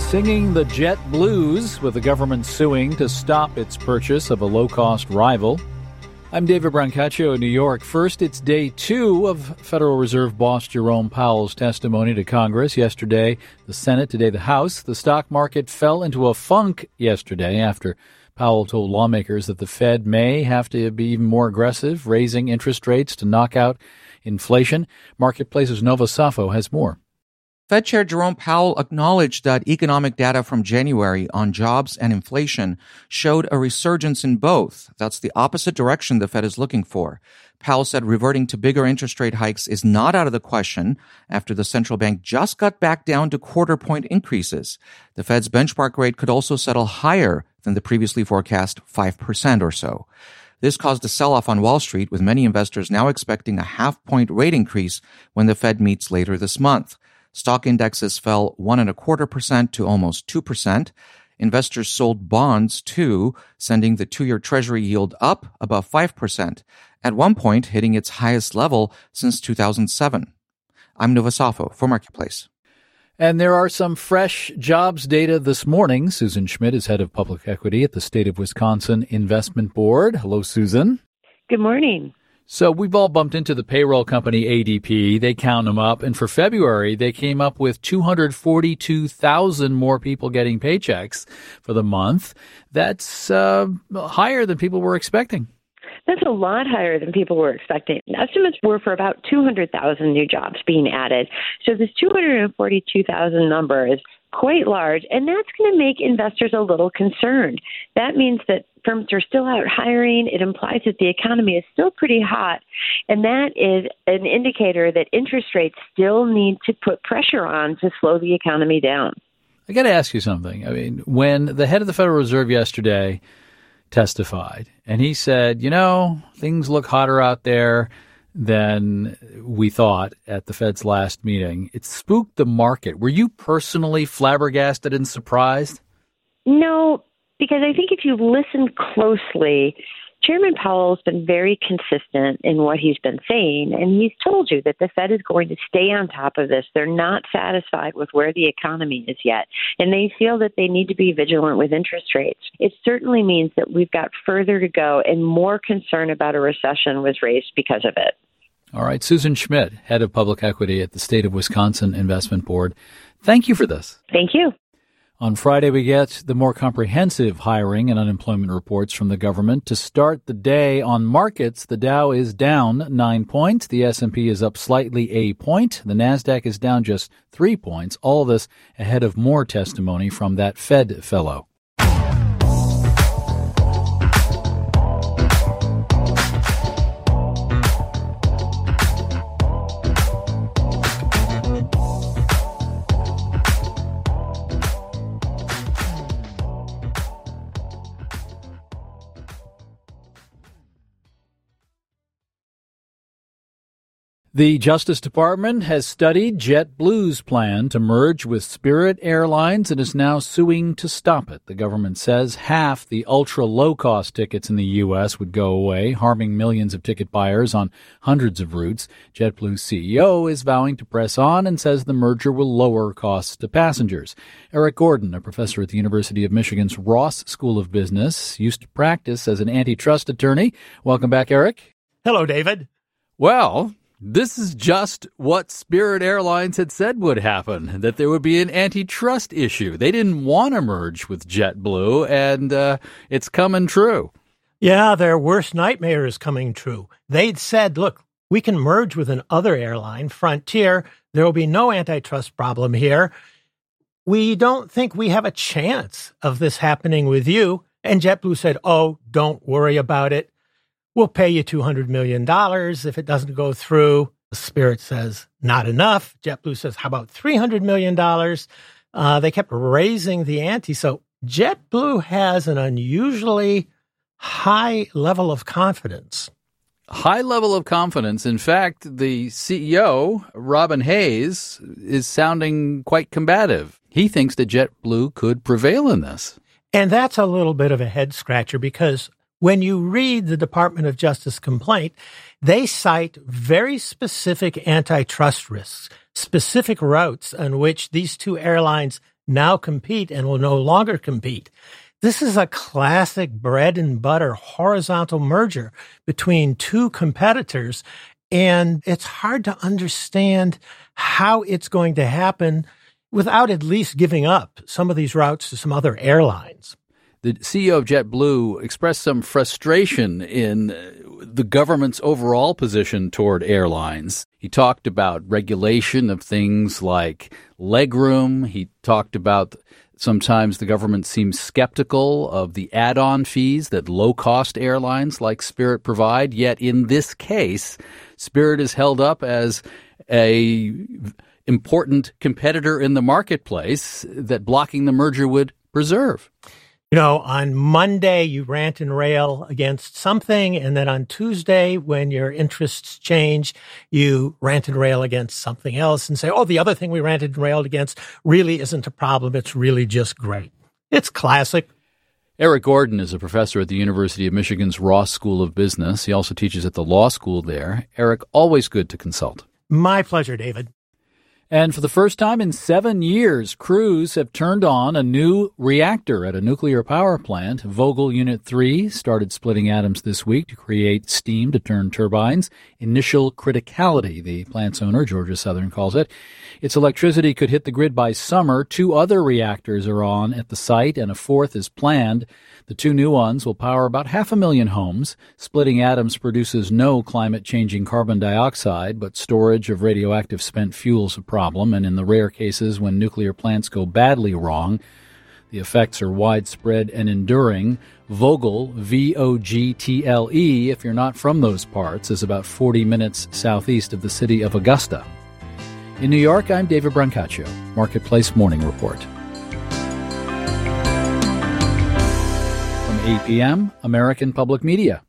singing the jet blues with the government suing to stop its purchase of a low-cost rival. I'm David Brancaccio in New York. First, it's day 2 of Federal Reserve boss Jerome Powell's testimony to Congress. Yesterday, the Senate, today the House. The stock market fell into a funk yesterday after Powell told lawmakers that the Fed may have to be even more aggressive, raising interest rates to knock out inflation. Marketplace's Nova Safo has more. Fed Chair Jerome Powell acknowledged that economic data from January on jobs and inflation showed a resurgence in both. That's the opposite direction the Fed is looking for. Powell said reverting to bigger interest rate hikes is not out of the question after the central bank just got back down to quarter-point increases. The Fed's benchmark rate could also settle higher than the previously forecast 5% or so. This caused a sell-off on Wall Street, with many investors now expecting a half-point rate increase when the Fed meets later this month. Stock indexes fell 1.25% to almost 2%. Investors sold bonds, too, sending the 2-year Treasury yield up above 5%, at one point hitting its highest level since 2007. I'm Nova Safo for Marketplace. And there are some fresh jobs data this morning. Susan Schmidt is head of public equity at the State of Wisconsin Investment Board. Hello, Susan. Good morning. So we've all bumped into the payroll company ADP. They count them up. And for February, they came up with 242,000 more people getting paychecks for the month. That's higher than people were expecting. That's a lot higher than people were expecting. Estimates were for about 200,000 new jobs being added. So this 242,000 number is quite large, and that's going to make investors a little concerned. That means that firms are still out hiring. It implies that the economy is still pretty hot, and that is an indicator that interest rates still need to put pressure on to slow the economy down. I got to ask you something. I mean, when the head of the Federal Reserve yesterday testified, and he said, things look hotter out there than we thought at the Fed's last meeting, it spooked the market. Were you personally flabbergasted and surprised? No, because I think if you listen closely, Chairman Powell has been very consistent in what he's been saying, and he's told you that the Fed is going to stay on top of this. They're not satisfied with where the economy is yet, and they feel that they need to be vigilant with interest rates. It certainly means that we've got further to go, and more concern about a recession was raised because of it. All right. Susan Schmidt, head of public equity at the State of Wisconsin Investment Board. Thank you for this. Thank you. On Friday, we get the more comprehensive hiring and unemployment reports from the government. To start the day on markets, the Dow is down 9 points. The S&P is up slightly a point. The Nasdaq is down just 3 points. All this ahead of more testimony from that Fed fellow. The Justice Department has studied JetBlue's plan to merge with Spirit Airlines and is now suing to stop it. The government says half the ultra-low-cost tickets in the U.S. would go away, harming millions of ticket buyers on hundreds of routes. JetBlue's CEO is vowing to press on and says the merger will lower costs to passengers. Eric Gordon, a professor at the University of Michigan's Ross School of Business, used to practice as an antitrust attorney. Welcome back, Eric. Hello, David. Well, this is just what Spirit Airlines had said would happen, that there would be an antitrust issue. They didn't want to merge with JetBlue, and it's coming true. Yeah, their worst nightmare is coming true. They'd said, look, we can merge with another airline, Frontier. There will be no antitrust problem here. We don't think we have a chance of this happening with you. And JetBlue said, oh, don't worry about it. We'll pay you $200 million if it doesn't go through. Spirit says, not enough. JetBlue says, how about $300 million? They kept raising the ante. So JetBlue has an unusually high level of confidence. High level of confidence. In fact, the CEO, Robin Hayes, is sounding quite combative. He thinks that JetBlue could prevail in this. And that's a little bit of a head scratcher because when you read the Department of Justice complaint, they cite very specific antitrust risks, specific routes on which these two airlines now compete and will no longer compete. This is a classic bread and butter horizontal merger between two competitors, and it's hard to understand how it's going to happen without at least giving up some of these routes to some other airlines. The CEO of JetBlue expressed some frustration in the government's overall position toward airlines. He talked about regulation of things like legroom. He talked about sometimes the government seems skeptical of the add-on fees that low-cost airlines like Spirit provide. Yet in this case, Spirit is held up as a important competitor in the marketplace that blocking the merger would preserve. You know, on Monday, you rant and rail against something, and then on Tuesday, when your interests change, you rant and rail against something else and say, oh, the other thing we ranted and railed against really isn't a problem. It's really just great. It's classic. Eric Gordon is a professor at the University of Michigan's Ross School of Business. He also teaches at the law school there. Eric, always good to consult. My pleasure, David. And for the first time in 7 years, crews have turned on a new reactor at a nuclear power plant. Vogtle Unit 3 started splitting atoms this week to create steam to turn turbines. Initial criticality, the plant's owner, Georgia Southern, calls it. Its electricity could hit the grid by summer. 2 other reactors are on at the site, and a 4th is planned. The 2 new ones will power about 500,000 homes. Splitting atoms produces no climate-changing carbon dioxide, but storage of radioactive spent fuel is a problem, and in the rare cases when nuclear plants go badly wrong, the effects are widespread and enduring. Vogtle, V-O-G-T-L-E, if you're not from those parts, is about 40 minutes southeast of the city of Augusta. In New York, I'm David Brancaccio, Marketplace Morning Report. From 8 p.m., American Public Media.